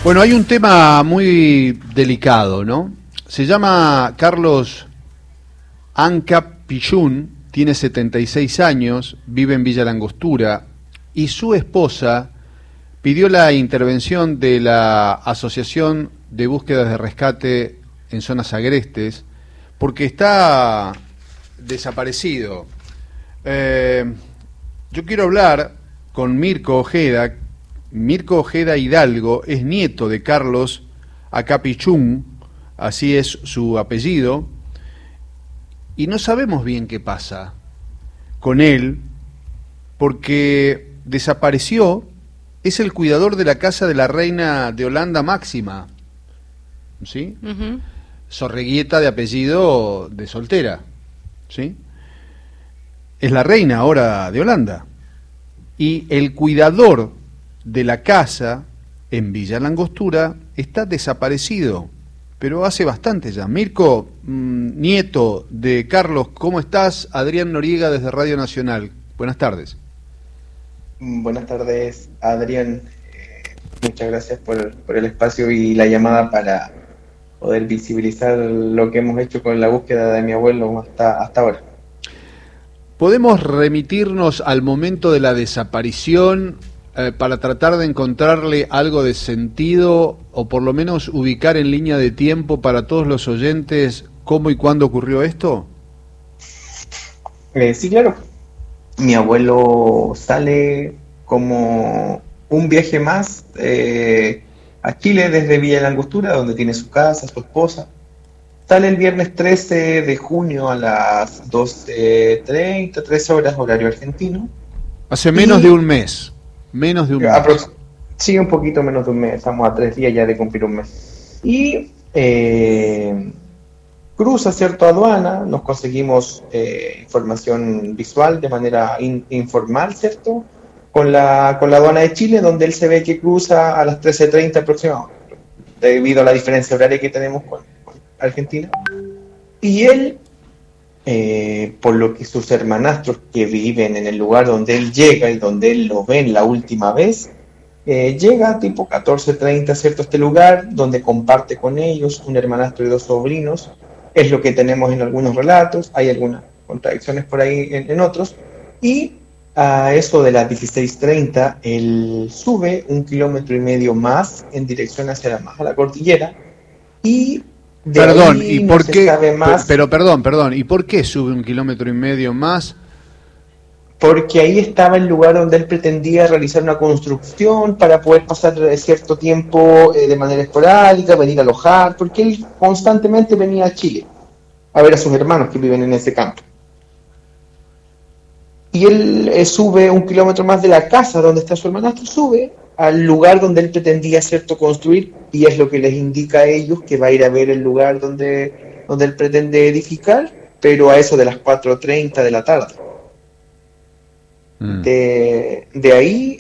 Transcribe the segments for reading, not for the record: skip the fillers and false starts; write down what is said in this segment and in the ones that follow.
Bueno, hay un tema muy delicado, ¿no? Se llama Carlos Anca Pichún, tiene 76 años, vive en Villa Langostura y su esposa pidió la intervención de la Asociación de Búsquedas de Rescate en Zonas Agrestes porque está desaparecido. Yo quiero hablar con Mirko Ojeda. Mirko Ojeda Hidalgo es nieto de Carlos Acapichún, así es su apellido, y no sabemos bien qué pasa con él, porque desapareció, es el cuidador de la casa de la reina de Holanda Máxima, ¿sí? Uh-huh. Sorreguieta de apellido de soltera, ¿sí? Es la reina ahora de Holanda, y el cuidador de la casa en Villa Langostura está desaparecido, pero hace bastante ya. Mirko, nieto de Carlos, ¿cómo estás? Adrián Noriega desde Radio Nacional. Buenas tardes. Buenas tardes, Adrián. Muchas gracias por el espacio y la llamada para poder visibilizar lo que hemos hecho con la búsqueda de mi abuelo hasta ahora. ¿Podemos remitirnos al momento de la desaparición para tratar de encontrarle algo de sentido o por lo menos ubicar en línea de tiempo para todos los oyentes cómo y cuándo ocurrió esto? Sí, claro. Mi abuelo sale como un viaje más a Chile desde Villa Langostura, donde tiene su casa, su esposa. Sale el viernes 13 de junio a las 12:30, 13 horas, horario argentino. Hace menos de un mes. Menos de un mes. Sí, un poquito menos de un mes. Estamos a 3 días ya de cumplir un mes. Y cruza, ¿cierto?, aduana. Nos conseguimos información visual de manera informal, ¿cierto?, con la aduana de Chile, donde él se ve que cruza a las 13:30 aproximadamente, debido a la diferencia horaria que tenemos con Argentina. Y él, por lo que sus hermanastros que viven en el lugar donde él llega y donde él lo ven la última vez, llega tipo 14:30, ¿cierto?, a este lugar donde comparte con ellos un hermanastro y 2 sobrinos. Es lo que tenemos en algunos relatos, hay algunas contradicciones por ahí en otros, y a eso de las 16:30 él sube 1,5 kilómetros más en dirección hacia la cordillera, y perdón, ¿y por qué? Pero perdón, ¿y por qué sube 1,5 kilómetros más? Porque ahí estaba el lugar donde él pretendía realizar una construcción para poder pasar cierto tiempo de manera esporádica, venir a alojar, porque él constantemente venía a Chile a ver a sus hermanos que viven en ese campo. Y él sube 1 kilómetro más de la casa donde está su hermanastro, sube al lugar donde él pretendía, ¿cierto?, construir, y es lo que les indica a ellos que va a ir a ver el lugar donde él pretende edificar, pero a eso de las 4:30 de la tarde. De ahí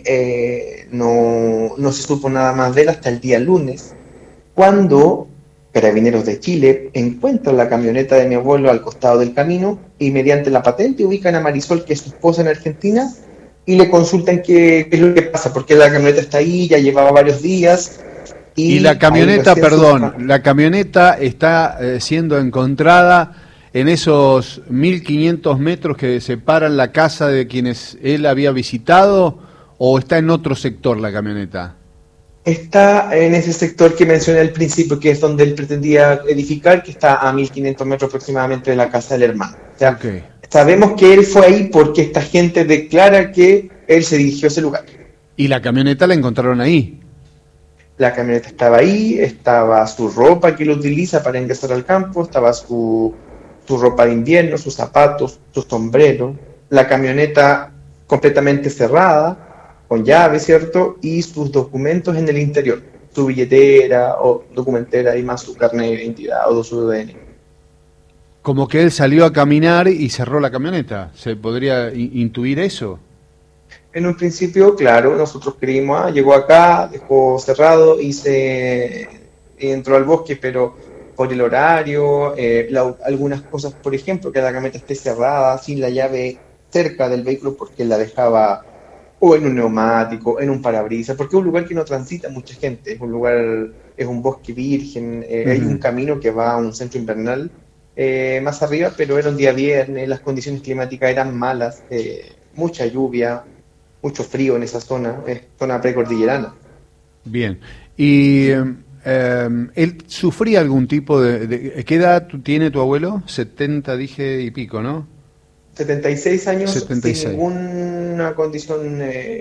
no se supo nada más de él hasta el día lunes, cuando Carabineros de Chile encuentran la camioneta de mi abuelo al costado del camino y mediante la patente ubican a Marisol, que es su esposa en Argentina, y le consultan qué es lo que pasa, porque la camioneta está ahí, ya llevaba varios días. Y la camioneta, la camioneta está siendo encontrada en esos 1.500 metros que separan la casa de quienes él había visitado, ¿o está en otro sector la camioneta? Está en ese sector que mencioné al principio, que es donde él pretendía edificar, que está a 1.500 metros aproximadamente de la casa del hermano. O sea, okay. Sabemos que él fue ahí porque esta gente declara que él se dirigió a ese lugar. ¿Y la camioneta la encontraron ahí? La camioneta estaba ahí, estaba su ropa que él utiliza para ingresar al campo, estaba su ropa de invierno, sus zapatos, su sombrero, la camioneta completamente cerrada, con llave, ¿cierto?, y sus documentos en el interior, su billetera o documentera y más su carnet de identidad o su DNI. Como que él salió a caminar y cerró la camioneta, ¿se podría intuir eso? En un principio, claro, nosotros creímos, llegó acá, dejó cerrado y entró al bosque, pero por el horario, algunas cosas, por ejemplo, que la camioneta esté cerrada, sin la llave cerca del vehículo porque la dejaba o en un neumático, en un parabrisas, porque es un lugar que no transita mucha gente, es un lugar, es un bosque virgen, hay un camino que va a un centro invernal más arriba, pero era un día viernes, las condiciones climáticas eran malas, mucha lluvia, mucho frío en esa zona, es zona precordillerana. Bien. ¿Y él sufría algún tipo ¿qué edad tiene tu abuelo? 70 dije y pico, ¿no? 76 años sin 76. ninguna condición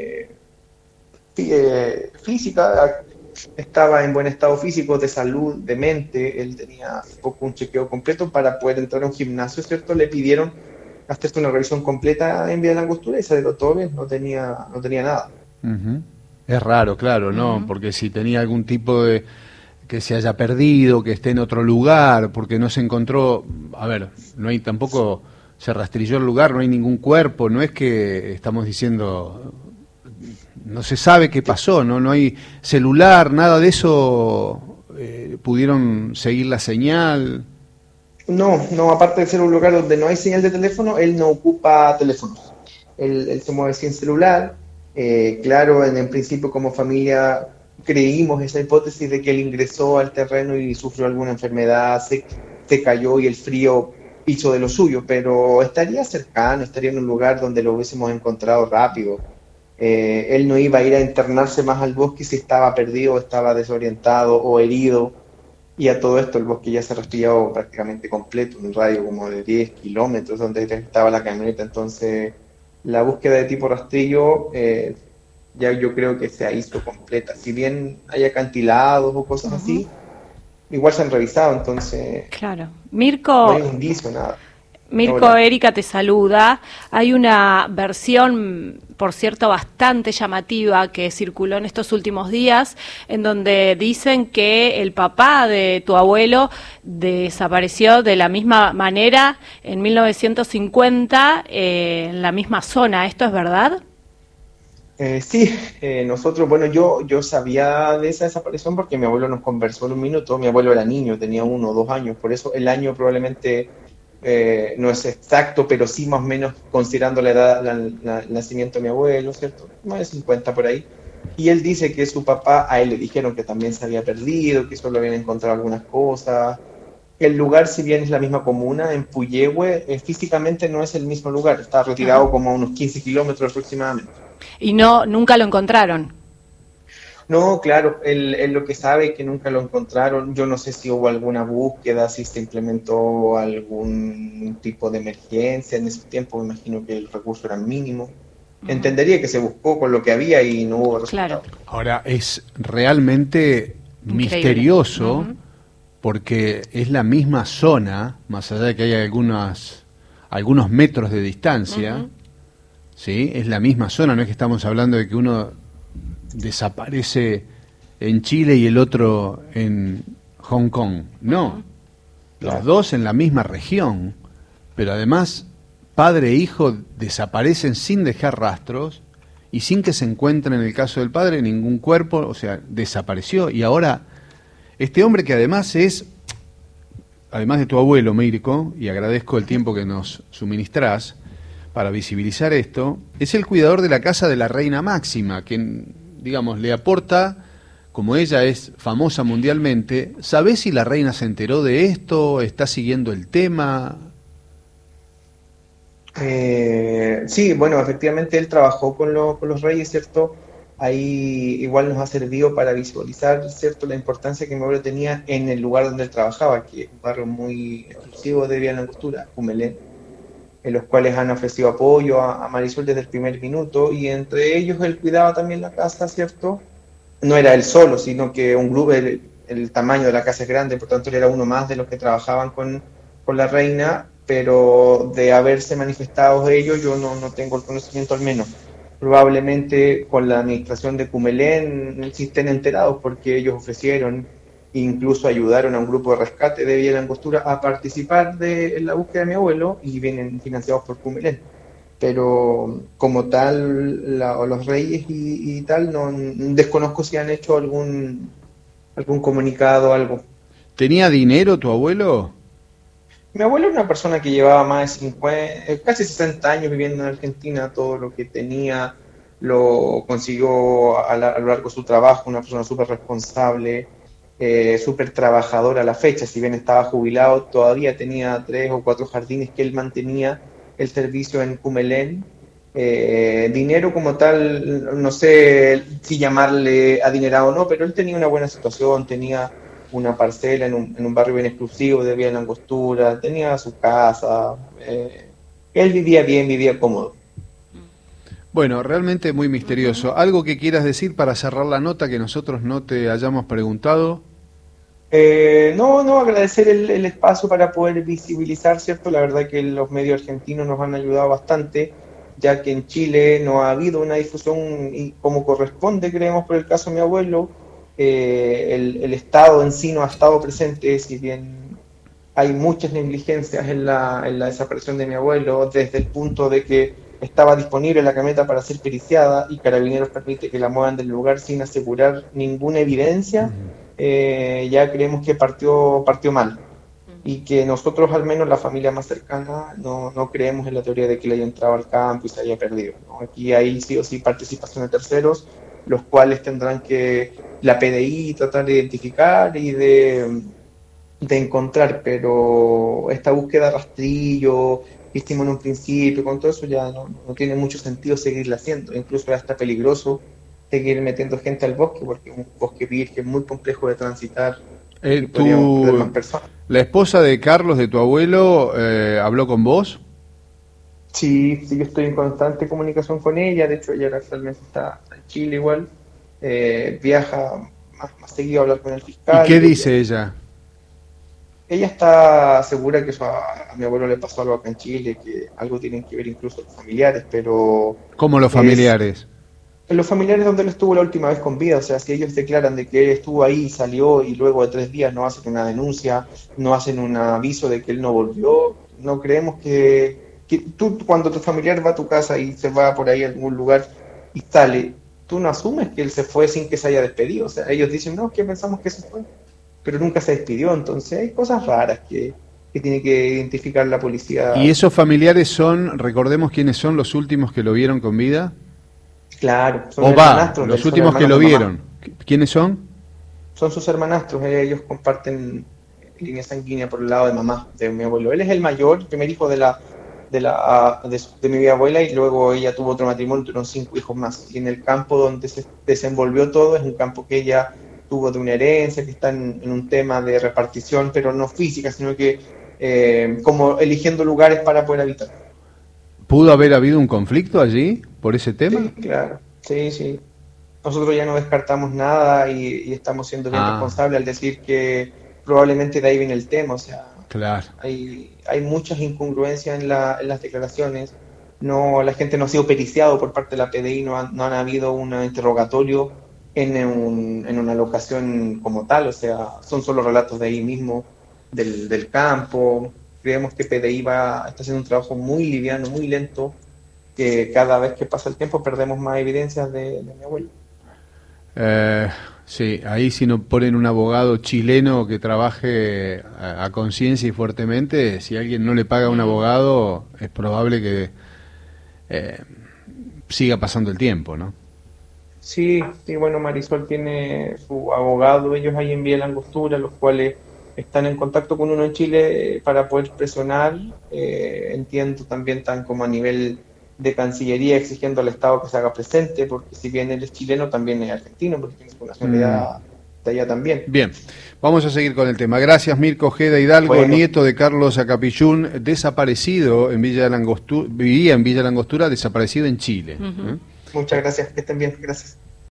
física, estaba en buen estado físico, de salud, de mente, él tenía hace poco un chequeo completo para poder entrar a un gimnasio, ¿cierto? Le pidieron hacerse una revisión completa en Vía de la Angostura y salió todo bien, no tenía nada. Ujú. Es raro, claro, ¿no? Ujú. Porque si tenía algún tipo de que se haya perdido, que esté en otro lugar, porque no se encontró, a ver, no hay tampoco, se rastrilló el lugar, no hay ningún cuerpo, no es que estamos diciendo, no se sabe qué pasó, no hay celular, nada de eso, pudieron seguir la señal. No, no, aparte de ser un lugar donde no hay señal de teléfono, él no ocupa teléfonos. Él se mueve sin celular. Claro, en principio como familia creímos esa hipótesis de que él ingresó al terreno y sufrió alguna enfermedad, se cayó y el frío hizo de lo suyo, pero estaría cercano, estaría en un lugar donde lo hubiésemos encontrado rápido. Él no iba a ir a internarse más al bosque si estaba perdido, estaba desorientado o herido. Y a todo esto el bosque ya se ha rastreado prácticamente completo, en un radio como de 10 kilómetros donde estaba la camioneta. Entonces, la búsqueda de tipo rastrillo ya yo creo que se hizo completa. Si bien hay acantilados o cosas Ujú. así, igual se han revisado, entonces Claro. no hay Mirko, un indicio, nada. Mirko, Hola. Erika te saluda. Hay una versión, por cierto, bastante llamativa que circuló en estos últimos días, en donde dicen que el papá de tu abuelo desapareció de la misma manera en 1950 en la misma zona. ¿Esto es verdad? Sí, nosotros, bueno, yo sabía de esa desaparición porque mi abuelo nos conversó en un minuto. Mi abuelo era niño, tenía 1 o 2 años, por eso el año probablemente no es exacto, pero sí más o menos considerando la edad, el nacimiento de mi abuelo, ¿cierto? Más de 50 por ahí. Y él dice que su papá, a él le dijeron que también se había perdido, que solo habían encontrado algunas cosas. El lugar, si bien es la misma comuna, en Puyehue, físicamente no es el mismo lugar, está Ajá. retirado como a unos 15 kilómetros aproximadamente. Y no, nunca lo encontraron. No, claro, él lo que sabe es que nunca lo encontraron. Yo no sé si hubo alguna búsqueda, si se implementó algún tipo de emergencia en ese tiempo. Me imagino que el recurso era mínimo. Ujú. Entendería que se buscó con lo que había y no hubo Claro, resultado. Ahora, es realmente increíble. misterioso Ujú. porque es la misma zona, más allá de que hay algunos metros de distancia, Ujú. ¿sí? Es la misma zona, no es que estamos hablando de que uno desaparece en Chile y el otro en Hong Kong. No, Ujú. los Claro. dos en la misma región, pero además padre e hijo desaparecen sin dejar rastros y sin que se encuentre en el caso del padre ningún cuerpo, o sea, desapareció. Y ahora, este hombre que además es, además de tu abuelo, Mirko, y agradezco el tiempo que nos suministrás para visibilizar esto, es el cuidador de la casa de la reina Máxima, que, digamos, le aporta, como ella es famosa mundialmente, ¿sabés si la reina se enteró de esto? ¿Está siguiendo el tema? Sí, bueno, efectivamente él trabajó con los reyes, ¿cierto? Ahí igual nos ha servido para visualizar, ¿cierto?, la importancia que mi abuelo tenía en el lugar donde él trabajaba, que es un barrio muy exclusivo de Villa Langostura, Humelén, en los cuales han ofrecido apoyo a Marisol desde el primer minuto, y entre ellos él cuidaba también la casa, ¿cierto? No era él solo, sino que un grupo, el tamaño de la casa es grande, por tanto él era uno más de los que trabajaban con la reina, pero de haberse manifestado ellos yo no tengo el conocimiento al menos. Probablemente con la administración de Cumelén sí estén enterados porque ellos ofrecieron, incluso ayudaron a un grupo de rescate de Villa Langostura a participar en la búsqueda de mi abuelo y vienen financiados por Cumelén. Pero como tal, los reyes y tal, no desconozco si han hecho algún comunicado, algo. ¿Tenía dinero tu abuelo? Mi abuelo era una persona que llevaba más de 50, casi 60 años viviendo en Argentina, todo lo que tenía. lo consiguió a lo largo de su trabajo, una persona súper responsable, súper trabajadora a la fecha. Si bien estaba jubilado, todavía tenía 3 o 4 jardines que él mantenía el servicio en Cumelén. Dinero como tal, no sé si llamarle adinerado o no, pero él tenía una buena situación, tenía una parcela en un barrio bien exclusivo de Villa Langostura, tenía su casa, él vivía bien, vivía cómodo. Bueno, realmente muy misterioso. ¿Algo que quieras decir para cerrar la nota que nosotros no te hayamos preguntado? No, agradecer el espacio para poder visibilizar, ¿cierto? La verdad que los medios argentinos nos han ayudado bastante, ya que en Chile no ha habido una difusión y como corresponde, creemos, por el caso de mi abuelo. El Estado en sí no ha estado presente, si bien hay muchas negligencias en la desaparición de mi abuelo, desde el punto de que estaba disponible la camioneta para ser periciada y Carabineros permite que la muevan del lugar sin asegurar ninguna evidencia. Ya creemos que partió mal y que nosotros, al menos la familia más cercana, no creemos en la teoría de que le haya entrado al campo y se haya perdido, ¿no? Aquí hay sí o sí participación de terceros, los cuales tendrán que la PDI tratar de identificar y de encontrar, pero esta búsqueda rastrillo que hicimos en un principio, con todo eso ya no tiene mucho sentido seguirla haciendo, incluso ya está peligroso seguir metiendo gente al bosque, porque es un bosque virgen muy complejo de transitar. ¿La esposa de Carlos, de tu abuelo, habló con vos? Sí, yo estoy en constante comunicación con ella, de hecho ella actualmente está en Chile igual, viaja más seguido a hablar con el fiscal. ¿Y qué dice ella? Ella está segura que a mi abuelo le pasó algo acá en Chile, que algo tienen que ver incluso los familiares, pero... ¿Cómo los familiares? Los familiares donde él estuvo la última vez con vida, o sea, si ellos declaran de que él estuvo ahí, salió y luego de 3 días no hacen una denuncia, no hacen un aviso de que él no volvió, no creemos que tú, cuando tu familiar va a tu casa y se va por ahí a algún lugar y sale, tú no asumes que él se fue sin que se haya despedido, o sea, ellos dicen, no, que pensamos que se fue, pero nunca se despidió, entonces hay cosas raras que tiene que identificar la policía. ¿Y esos familiares son, recordemos quiénes son los últimos que lo vieron con vida? Claro, son hermanastros. Los últimos que lo vieron. ¿Quiénes son? Son sus hermanastros, ellos comparten línea sanguínea por el lado de mamá, de mi abuelo. Él es el mayor, el primer hijo de mi abuela, y luego ella tuvo otro matrimonio, tuvieron 5 hijos más. Y en el campo donde se desenvolvió todo es un campo que ella tuvo de una herencia, que está en un tema de repartición, pero no física, sino que como eligiendo lugares para poder habitar. ¿Pudo haber habido un conflicto allí por ese tema? Sí, claro, sí. Nosotros ya no descartamos nada y estamos siendo bien responsables al decir que probablemente de ahí viene el tema, o sea, claro. Hay muchas incongruencias en las declaraciones, la gente no ha sido periciado por parte de la PDI, no han habido un interrogatorio en una locación como tal, o sea, son solo relatos de ahí mismo, del campo. Creemos que PDI está haciendo un trabajo muy liviano, muy lento, que cada vez que pasa el tiempo perdemos más evidencias de mi abuelo. Sí, ahí si no ponen un abogado chileno que trabaje a conciencia y fuertemente, si alguien no le paga a un abogado, es probable que siga pasando el tiempo, ¿no? Sí, bueno, Marisol tiene su abogado, ellos ahí en Villa Langostura, los cuales están en contacto con uno en Chile para poder presionar, entiendo también tan como a nivel de Cancillería exigiendo al Estado que se haga presente, porque si bien él es chileno, también es argentino, porque tiene su nacionalidad de allá también. Bien, vamos a seguir con el tema. Gracias, Mirko Ojeda Hidalgo, nieto de Carlos Acapillún, desaparecido en Villa Langostura, vivía en Villa Langostura, desaparecido en Chile. Muchas gracias, que estén bien, gracias.